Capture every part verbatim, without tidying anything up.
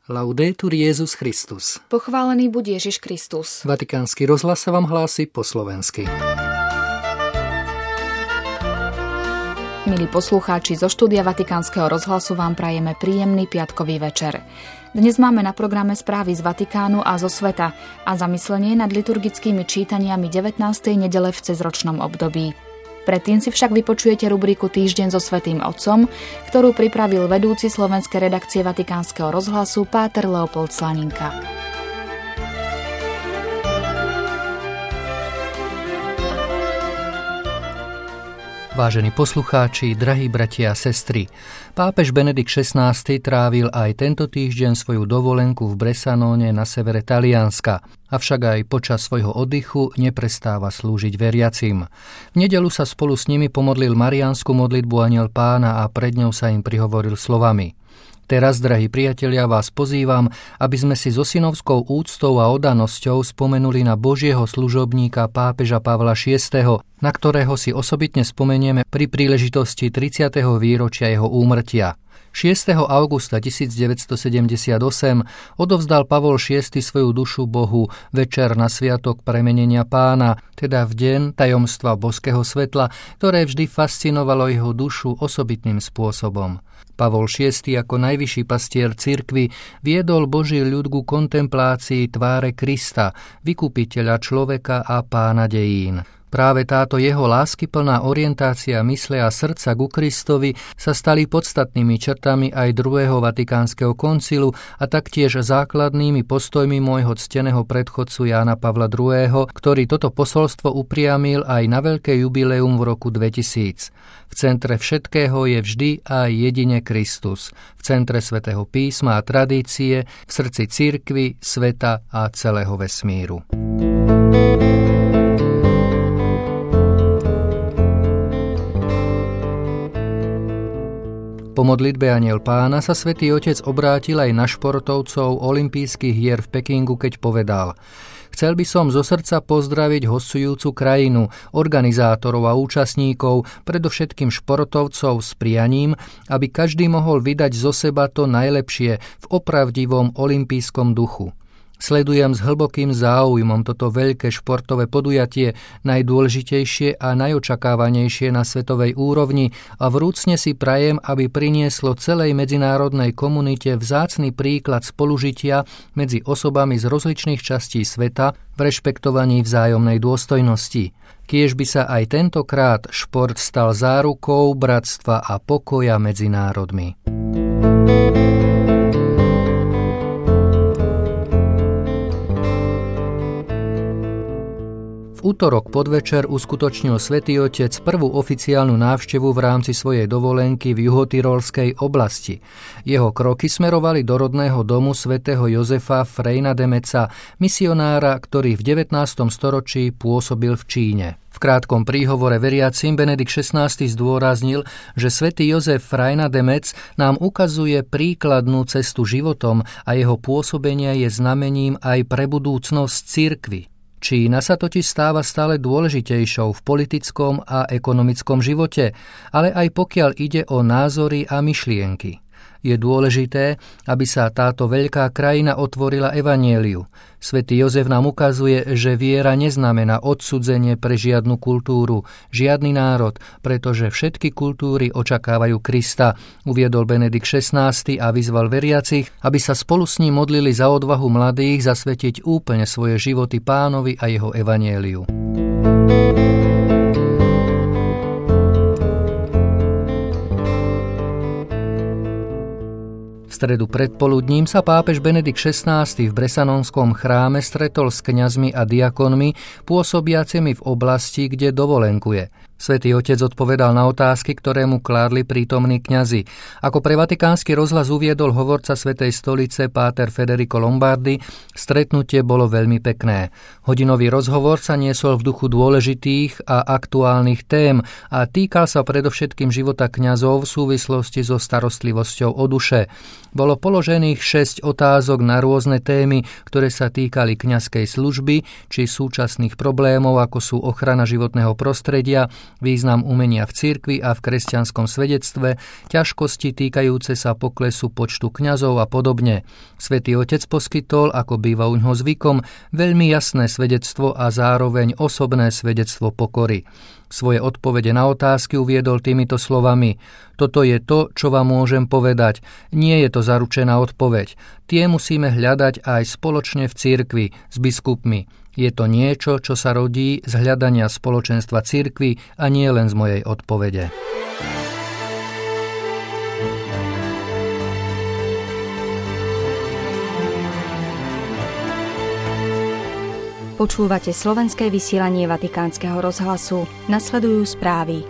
Laudetur Jesus Christus. Pochválený buď Ježiš Kristus. Vatikánsky rozhlas sa vám hlási po slovensky. Milí poslucháči, zo štúdia Vatikánskeho rozhlasu vám prajeme príjemný piatkový večer. Dnes máme na programe správy z Vatikánu a zo sveta a zamyslenie nad liturgickými čítaniami devätnástej nedele v cezročnom období. Predtým si však vypočujete rubriku Týždeň so Svätým Otcom, ktorú pripravil vedúci slovenskej redakcie Vatikánskeho rozhlasu páter Leopold Slaninka. Vážení poslucháči, drahí bratia a sestry, pápež Benedikt šestnásty trávil aj tento týždeň svoju dovolenku v Bressanone na severe Talianska, avšak aj počas svojho oddychu neprestáva slúžiť veriacim. V nedeľu sa spolu s nimi pomodlil mariánsku modlitbu Anjel Pána a pred ňou sa im prihovoril slovami: Teraz, drahí priatelia, vás pozývam, aby sme si so synovskou úctou a oddanosťou spomenuli na Božieho služobníka pápeža Pavla šiesteho, na ktorého si osobitne spomenieme pri príležitosti tridsiateho výročia jeho úmrtia. šiesteho augusta tisícdeväťstosedemdesiatosem odovzdal Pavol šiesty svoju dušu Bohu večer na sviatok premenenia Pána, teda v deň tajomstva boského svetla, ktoré vždy fascinovalo jeho dušu osobitným spôsobom. Pavol šiesty ako najvyšší pastier cirkvi viedol Boží ľud ku kontemplácii tváre Krista, vykupiteľa človeka a pána dejín. Práve táto jeho láskyplná orientácia mysle a srdca ku Kristovi sa stali podstatnými črtami aj druhého Vatikánskeho koncilu a taktiež základnými postojmi môjho cteného predchodcu Jána Pavla druhého., ktorý toto posolstvo upriamil aj na veľké jubileum v roku dvetisíc. V centre všetkého je vždy a jedine Kristus. V centre svätého písma a tradície, v srdci cirkvi, sveta a celého vesmíru. Po modlitbe Anjel Pána sa Svätý Otec obrátil aj na športovcov olympijských hier v Pekingu, keď povedal: Chcel by som zo srdca pozdraviť hosťujúcu krajinu, organizátorov a účastníkov, predovšetkým športovcov s prianím, aby každý mohol vydať zo seba to najlepšie v opravdivom olympijskom duchu. Sledujem s hlbokým záujmom toto veľké športové podujatie, najdôležitejšie a najočakávanejšie na svetovej úrovni a vrúcne si prajem, aby prinieslo celej medzinárodnej komunite vzácny príklad spolužitia medzi osobami z rozličných častí sveta v rešpektovaní vzájomnej dôstojnosti. Kiež by sa aj tentokrát šport stal zárukou bratstva a pokoja medzi národmi. V útorok podvečer uskutočnil Svätý Otec prvú oficiálnu návštevu v rámci svojej dovolenky v juhotyrolskej oblasti. Jeho kroky smerovali do rodného domu svätého Jozefa Freina de Meca, misionára, ktorý v devätnástom storočí pôsobil v Číne. V krátkom príhovore veriacim Benedikt šestnásty zdôraznil, že svätý Jozef Freina de Metz nám ukazuje príkladnú cestu životom a jeho pôsobenie je znamením aj pre budúcnosť cirkvi. Čína sa totiž stáva stále dôležitejšou v politickom a ekonomickom živote, ale aj pokiaľ ide o názory a myšlienky. Je dôležité, aby sa táto veľká krajina otvorila evanjeliu. Svätý Jozef nám ukazuje, že viera neznamená odsudzenie pre žiadnu kultúru, žiadny národ, pretože všetky kultúry očakávajú Krista, uviedol Benedikt šestnásty a vyzval veriacich, aby sa spolu s ním modlili za odvahu mladých zasvetiť úplne svoje životy Pánovi a jeho evanjeliu. V stredu predpoludním sa pápež Benedikt šestnásty v Bressanonskom chráme stretol s kňazmi a diakonmi pôsobiacimi v oblasti, kde dovolenkuje. Svätý Otec odpovedal na otázky, ktoré mu kládli prítomní kňazi. Ako pre Vatikánsky rozhlas uviedol hovorca Svätej stolice páter Federico Lombardi, stretnutie bolo veľmi pekné. Hodinový rozhovor sa niesol v duchu dôležitých a aktuálnych tém a týkal sa predovšetkým života kňazov v súvislosti so starostlivosťou o duše. Bolo položených šesť otázok na rôzne témy, ktoré sa týkali kňazskej služby či súčasných problémov, ako sú ochrana životného prostredia, význam umenia v cirkvi a v kresťanskom svedectve, ťažkosti týkajúce sa poklesu počtu kňazov a podobne. Svätý Otec poskytol, ako býva uňho zvykom, veľmi jasné svedectvo a zároveň osobné svedectvo pokory. Svoje odpovede na otázky uviedol týmito slovami: Toto je to, čo vám môžem povedať. Nie je to zaručená odpoveď. Tie musíme hľadať aj spoločne v cirkvi s biskupmi. Je to niečo, čo sa rodí z hľadania spoločenstva cirkvi a nie len z mojej odpovede. Počúvate slovenské vysielanie Vatikánskeho rozhlasu. Nasledujú správy.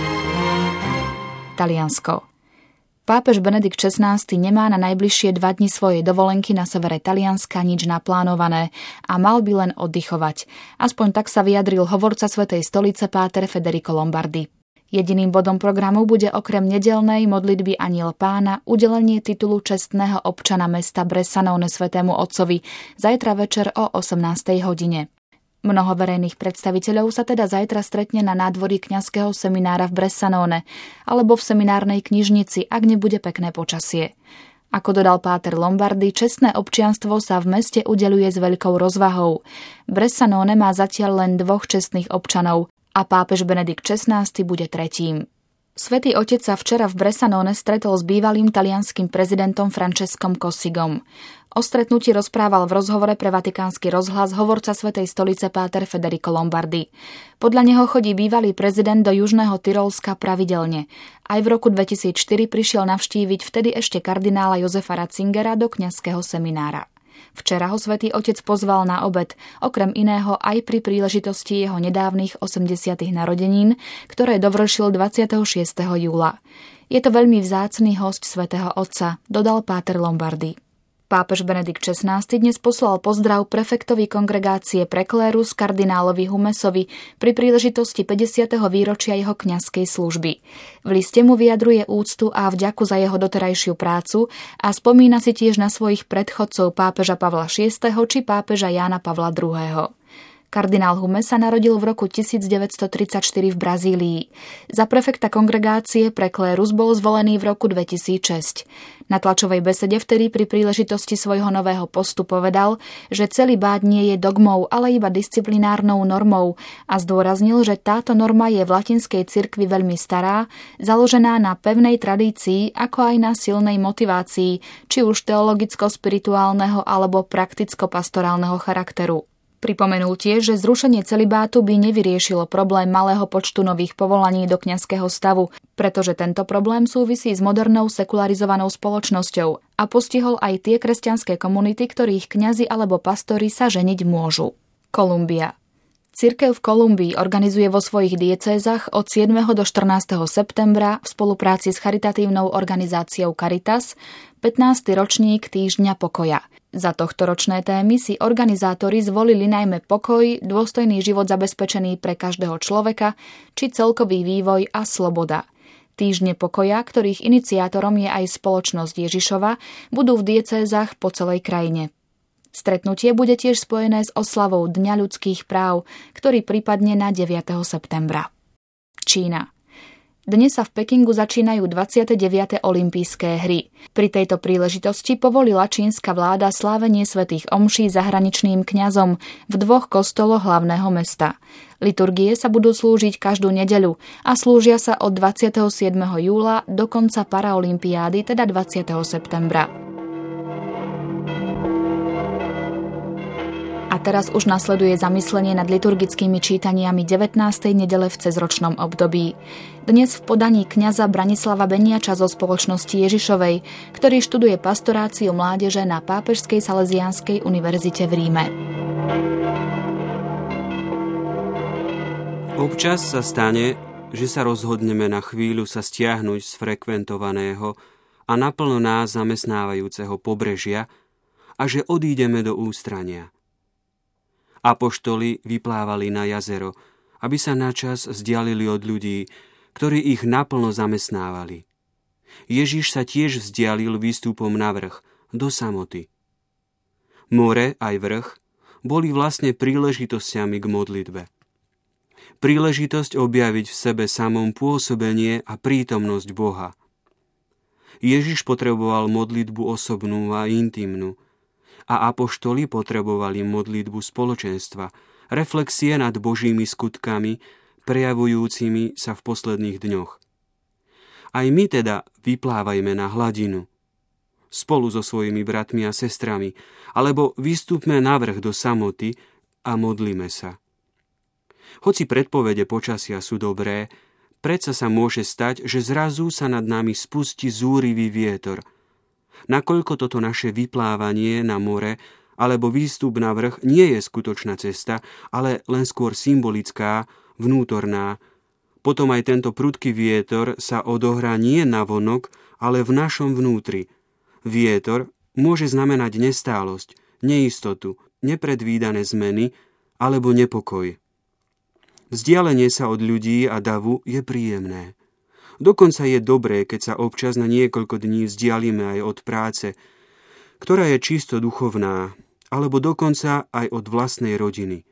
Taliansko. Pápež Benedikt šestnásty nemá na najbližšie dva dni svojej dovolenky na severe Talianska nič naplánované a mal by len oddychovať. Aspoň tak sa vyjadril hovorca Svätej stolice páter Federico Lombardi. Jediným bodom programu bude okrem nedeľnej modlitby Anjel Pána udelenie titulu čestného občana mesta Bressanone Svätému Otcovi zajtra večer o osemnástej hodine. Mnoho verejných predstaviteľov sa teda zajtra stretne na nádvorí kňazského seminára v Bressanone alebo v seminárnej knižnici, ak nebude pekné počasie. Ako dodal páter Lombardi, čestné občianstvo sa v meste udeľuje s veľkou rozvahou. Bressanone má zatiaľ len dvoch čestných občanov a pápež Benedikt šestnásty bude tretím. Svätý Otec sa včera v Bressanone stretol s bývalým talianskym prezidentom Francescom Cossigom. O stretnutí rozprával v rozhovore pre Vatikánsky rozhlas hovorca Svätej stolice páter Federico Lombardi. Podľa neho chodí bývalý prezident do Južného Tyrolska pravidelne. Aj v roku dvetisícštyri prišiel navštíviť vtedy ešte kardinála Josefa Ratzingera do kňazského seminára. Včera ho Svätý Otec pozval na obed, okrem iného aj pri príležitosti jeho nedávnych osemdesiatych narodenín, ktoré dovršil dvadsiateho šiesteho júla. Je to veľmi vzácny hosť Svätého Otca, dodal páter Lombardi. Pápež Benedikt šestnásty dnes poslal pozdrav prefektovi kongregácie pre klérus kardinálovi Humesovi pri príležitosti päťdesiateho výročia jeho kňazskej služby. V liste mu vyjadruje úctu a vďaku za jeho doterajšiu prácu a spomína si tiež na svojich predchodcov pápeža Pavla šiesteho či pápeža Jána Pavla druhého. Kardinál Humes sa narodil v roku devätnásťstotridsaťštyri v Brazílii. Za prefekta kongregácie pre klérus bol zvolený v roku dvetisícšesť. Na tlačovej besede vtedy pri príležitosti svojho nového postu povedal, že celibát nie je dogmou, ale iba disciplinárnou normou a zdôraznil, že táto norma je v latinskej cirkvi veľmi stará, založená na pevnej tradícii, ako aj na silnej motivácii, či už teologicko-spirituálneho alebo prakticko-pastorálneho charakteru. Pripomenul tiež, že zrušenie celibátu by nevyriešilo problém malého počtu nových povolaní do kňazského stavu, pretože tento problém súvisí s modernou sekularizovanou spoločnosťou a postihol aj tie kresťanské komunity, ktorých kňazi alebo pastori sa ženiť môžu. Kolumbia. Cirkev v Kolumbii organizuje vo svojich diecézach od siedmeho do štrnásteho septembra v spolupráci s charitatívnou organizáciou Caritas pätnásty ročník Týždňa pokoja. Za tohtoročné témy si organizátori zvolili najmä pokoj, dôstojný život zabezpečený pre každého človeka, či celkový vývoj a sloboda. Týždne pokoja, ktorých iniciátorom je aj spoločnosť Ježišova, budú v diecézach po celej krajine. Stretnutie bude tiež spojené s oslavou Dňa ľudských práv, ktorý pripadne na deviateho septembra. Čína. Dnes sa v Pekingu začínajú dvadsiate deviate olympijské hry. Pri tejto príležitosti povolila čínska vláda slávenie svätých omší zahraničným kňazom v dvoch kostoloch hlavného mesta. Liturgie sa budú slúžiť každú nedeľu a slúžia sa od dvadsiateho siedmeho júla do konca paraolympiády, teda dvadsiateho septembra. A teraz už nasleduje zamyslenie nad liturgickými čítaniami devätnástej nedele v cezročnom období. Dnes v podaní kňaza Branislava Beniača zo spoločnosti Ježišovej, ktorý študuje pastoráciu mládeže na Pápežskej Salesiánskej univerzite v Ríme. Občas sa stane, že sa rozhodneme na chvíľu sa stiahnuť z frekventovaného a naplno nás zamestnávajúceho pobrežia a že odídeme do ústrania. Apoštoli vyplávali na jazero, aby sa načas vzdialili od ľudí, ktorí ich naplno zamestnávali. Ježiš sa tiež vzdialil výstupom na vrch, do samoty. More aj vrch boli vlastne príležitosťami k modlitbe. príležitosť objaviť v sebe samom pôsobenie a prítomnosť Boha. Ježiš potreboval modlitbu osobnú a intimnú a apoštoli potrebovali modlitbu spoločenstva, reflexie nad Božími skutkami, prejavujúcimi sa v posledných dňoch. Aj my teda vyplávajme na hladinu, spolu so svojimi bratmi a sestrami, alebo vystúpme navrch do samoty a modlíme sa. Hoci predpovede počasia sú dobré, predsa sa môže stať, že zrazu sa nad nami spustí zúrivý vietor. Nakoľko toto naše vyplávanie na more alebo výstup na vrch nie je skutočná cesta, ale len skôr symbolická, vnútorná, potom aj tento prudký vietor sa odohrá nie navonok, ale v našom vnútri. Vietor môže znamenať nestálosť, neistotu, nepredvídané zmeny alebo nepokoj. Vzdialenie sa od ľudí a davu je príjemné. Dokonca je dobré, keď sa občas na niekoľko dní vzdialíme aj od práce, ktorá je čisto duchovná, alebo dokonca aj od vlastnej rodiny.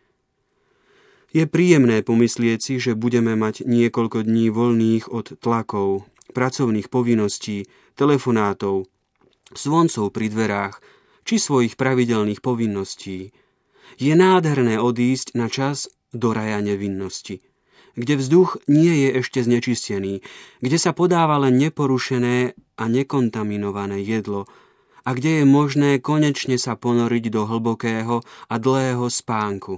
Je príjemné pomyslieť si, že budeme mať niekoľko dní voľných od tlakov, pracovných povinností, telefonátov, zvoncov pri dverách, či svojich pravidelných povinností. Je nádherné odísť na čas do raja nevinnosti, kde vzduch nie je ešte znečistený, kde sa podáva len neporušené a nekontaminované jedlo a kde je možné konečne sa ponoriť do hlbokého a dlhého spánku.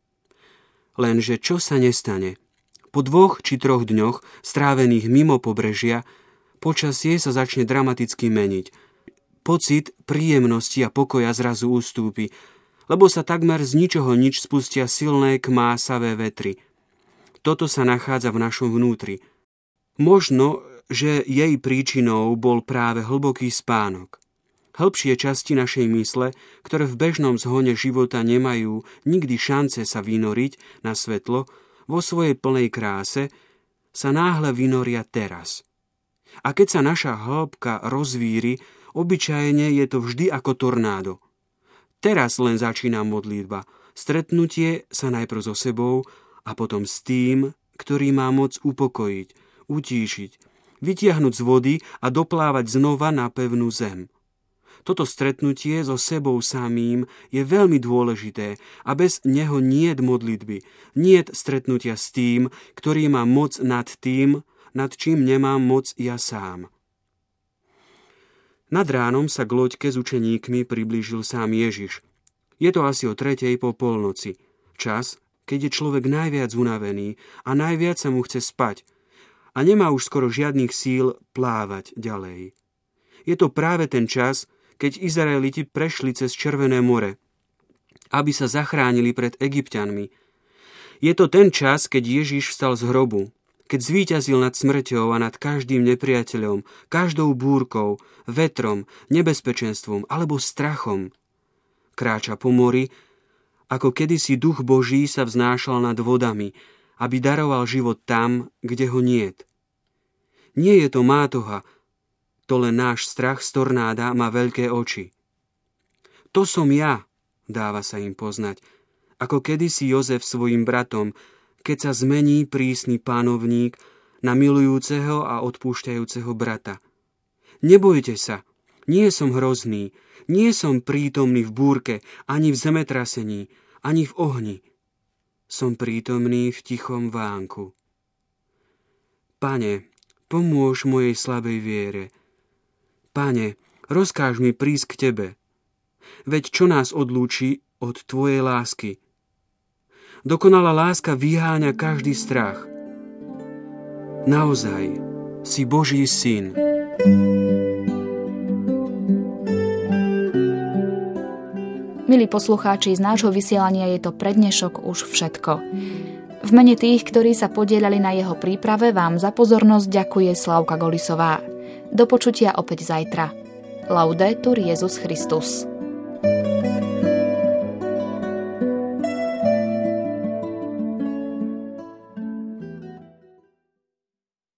Lenže čo sa nestane? Po dvoch či troch dňoch strávených mimo pobrežia počasie sa začne dramaticky meniť. Pocit príjemnosti a pokoja zrazu ustúpi, lebo sa takmer z ničoho nič spustia silné kmásavé vetry. Toto sa nachádza v našom vnútri. Možno, že jej príčinou bol práve hlboký spánok. Hĺbšie časti našej mysle, ktoré v bežnom zhone života nemajú nikdy šance sa vynoriť na svetlo, vo svojej plnej kráse, sa náhle vynoria teraz. A keď sa naša hĺbka rozvíri, obyčajne je to vždy ako tornádo. Teraz len začína modlitba. Stretnutie sa najprv so sebou a potom s tým, ktorý má moc upokojiť, utíšiť, vytiahnuť z vody a doplávať znova na pevnú zem. Toto stretnutie so sebou samým je veľmi dôležité a bez neho niet modlitby, niet stretnutia s tým, ktorý má moc nad tým, nad čím nemám moc ja sám. Nad ránom sa k loďke s učeníkmi priblížil sám Ježiš. Je to asi o tretej po polnoci. Čas, keď je človek najviac unavený a najviac sa mu chce spať a nemá už skoro žiadnych síl plávať ďalej. Je to práve ten čas, keď Izraeliti prešli cez Červené more, aby sa zachránili pred Egypťanmi. Je to ten čas, keď Ježiš vstal z hrobu, keď zvíťazil nad smrťou a nad každým nepriateľom, každou búrkou, vetrom, nebezpečenstvom alebo strachom. Kráča po mori, ako kedysi duch Boží sa vznášal nad vodami, aby daroval život tam, kde ho niet. Nie je to mátoha, to len náš strach z tornáda má veľké oči. To som ja, dáva sa im poznať, ako kedysi Jozef svojim bratom, keď sa zmení prísny pánovník na milujúceho a odpúšťajúceho brata. Nebojte sa, nie som hrozný, nie som prítomný v búrke, ani v zemetrasení, ani v ohni. Som prítomný v tichom vánku. Pane, pomôž mojej slabej viere. Pane, rozkáž mi prísť k Tebe. Veď čo nás odlúči od Tvojej lásky? Dokonalá láska vyháňa každý strach. Naozaj si Boží syn. Milí poslucháči, z nášho vysielania je to pre dnešok už všetko. V mene tých, ktorí sa podieľali na jeho príprave, vám za pozornosť ďakuje Slavka Golisová. Do počutia opäť zajtra. Laudetur Jesus Christus.